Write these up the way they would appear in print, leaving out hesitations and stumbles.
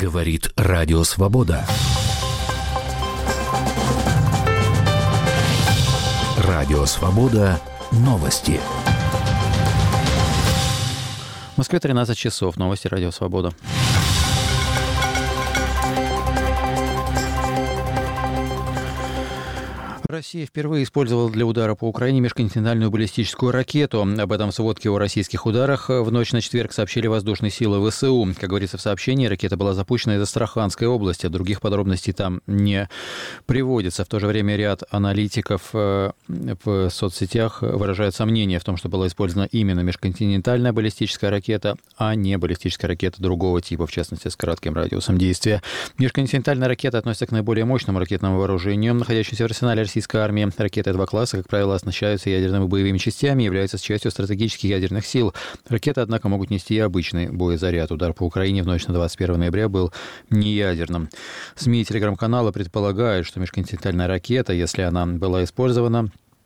Говорит Радио Свобода. Радио Свобода. Новости. В Москве 13 часов. Новости Радио Свобода. Россия впервые использовала для удара по Украине межконтинентальную баллистическую ракету. Об этом в сводке о российских ударах в ночь на четверг сообщили воздушные силы ВСУ. Как говорится в сообщении, ракета была запущена из Астраханской области. Других подробностей там не приводится. В то же время ряд аналитиков в соцсетях выражают сомнения в том, что была использована именно межконтинентальная баллистическая ракета, а не баллистическая ракета другого типа, в частности, с коротким радиусом действия. Межконтинентальная ракета относится к наиболее мощному ракетному вооружению, находящемуся в арсенале российской армии. Ракеты этого класса, как правило, оснащаются ядерными боевыми частями и являются частью стратегических ядерных сил. Ракеты, однако, могут нести и обычный боезаряд. Удар по Украине в ночь на 21 ноября был неядерным. СМИ и телеграм-каналы предполагают, что межконтинентальная ракета, если она была использована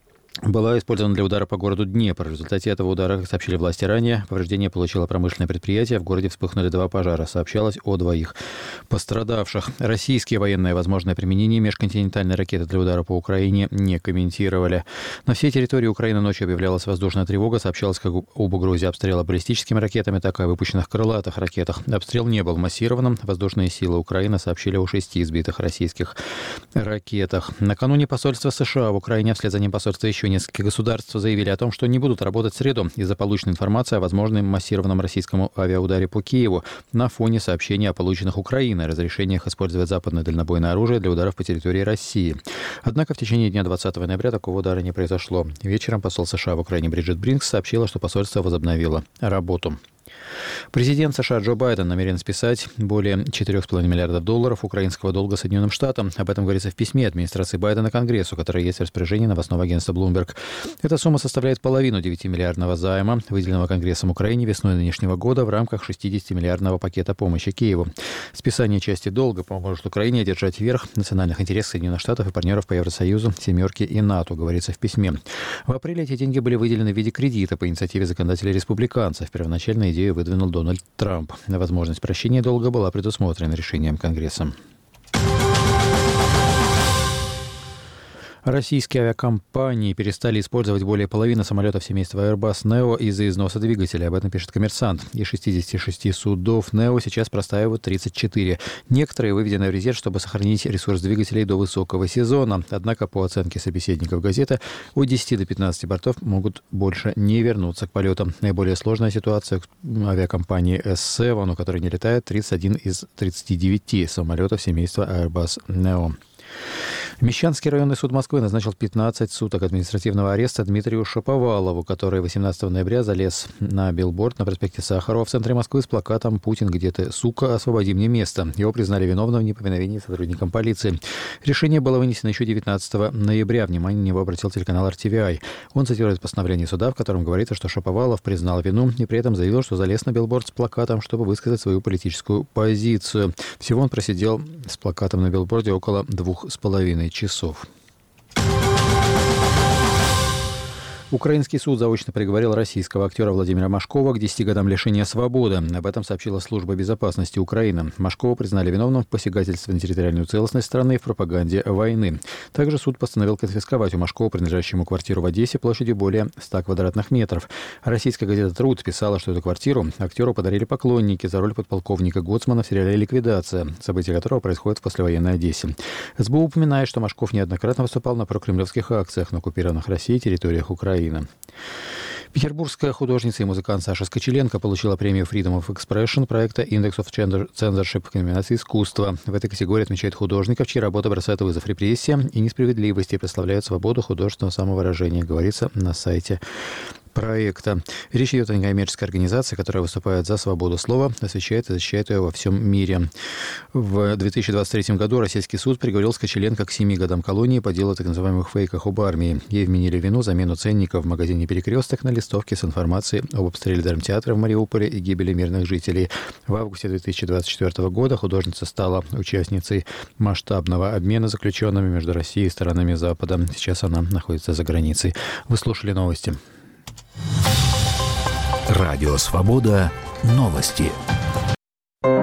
для удара по городу Днепр. В результате этого удара, как сообщили власти ранее, повреждения получило промышленное предприятие. В городе вспыхнули 2 пожара. Сообщалось о 2 пострадавших. Российские военные возможное применение межконтинентальной ракеты для удара по Украине не комментировали. На всей территории Украины ночью объявлялась воздушная тревога. Сообщалось как об угрозе обстрела баллистическими ракетами, так и о выпущенных крылатых ракетах. Обстрел не был массированным. Воздушные силы Украины сообщили о 6 избитых российских ракетах. Накануне посольство США в Украине, вслед за ним посольство еще несколько государств заявили о том, что не будут работать в среду из-за полученной информации о возможном массированном российском авиаударе по Киеву на фоне сообщений о полученных Украиной разрешениях использовать западное дальнобойное оружие для ударов по территории России. Однако в течение дня 20 ноября такого удара не произошло. Вечером посол США в Украине Бриджит Бринкс сообщила, что посольство возобновило работу. Президент США Джо Байден намерен списать более $4,5 миллиардов украинского долга Соединенным Штатам. Об этом говорится в письме администрации Байдена Конгрессу, которое есть в распоряжении новостного агентства Bloomberg. Эта сумма составляет половину 9-миллиардного займа, выделенного Конгрессом Украине весной нынешнего года в рамках 60-миллиардного пакета помощи Киеву. Списание части долга поможет Украине одержать верх национальных интересов Соединенных Штатов и партнеров по Евросоюзу, Семерке и НАТО, говорится в письме. В апреле эти деньги были выделены в виде кредита по инициативе законодателей республиканцев. Первоначально идею выдвинул Дональд Трамп. Возможность прощения долга была предусмотрена решением Конгресса. Российские авиакомпании перестали использовать более половины самолетов семейства Airbus Neo из-за износа двигателя. Об этом пишет «Коммерсант». Из 66 судов Neo сейчас простаивают 34. Некоторые выведены в резерв, чтобы сохранить ресурс двигателей до высокого сезона. Однако, по оценке собеседников газеты, от 10 до 15 бортов могут больше не вернуться к полетам. Наиболее сложная ситуация у авиакомпании S7, у которой не летает 31 из 39 самолетов семейства Airbus Neo. Мещанский районный суд Москвы назначил 15 суток административного ареста Дмитрию Шаповалову, который 18 ноября залез на билборд на проспекте Сахарова в центре Москвы с плакатом «Путин, где ты, сука, освободи мне место». Его признали виновным в неповиновении сотрудникам полиции. Решение было вынесено еще 19 ноября. Внимание на него обратил телеканал RTVI. Он цитирует постановление суда, в котором говорится, что Шаповалов признал вину и при этом заявил, что залез на билборд с плакатом, чтобы высказать свою политическую позицию. Всего он просидел с плакатом на билборде около 2,5 часов. Украинский суд заочно приговорил российского актера Владимира Машкова к 10 годам лишения свободы. Об этом сообщила Служба безопасности Украины. Машкова признали виновным в посягательстве на территориальную целостность страны и в пропаганде войны. Также суд постановил конфисковать у Машкова принадлежащую ему квартиру в Одессе площадью более 100 квадратных метров. Российская газета «Труд» писала, что эту квартиру актеру подарили поклонники за роль подполковника Гоцмана в сериале «Ликвидация», события которого происходят в послевоенной Одессе. СБУ упоминает, что Машков неоднократно выступал на прокремлевских акциях на оккупированных Россией территориях Украины. Петербургская художница и музыкант Саша Скочеленко получила премию Freedom of Expression проекта Index of Censorship в номинации «Искусство». В этой категории отмечают художников, чьи работы бросают вызов репрессиям и несправедливости и прославляют свободу художественного самовыражения, говорится на сайте проекта. Речь идет о некоммерческой организации, которая выступает за свободу слова, освещает и защищает ее во всем мире. В 2023 году российский суд приговорил Скочеленко к 7 годам колонии по делу о так называемых фейках об армии. Ей вменили вину замену ценников в магазине «Перекресток» на листовке с информацией об обстреле драмтеатра в Мариуполе и гибели мирных жителей. В августе 2024 года художница стала участницей масштабного обмена заключенными между Россией и странами Запада. Сейчас она находится за границей. Вы слушали новости. Радио Свобода. Новости.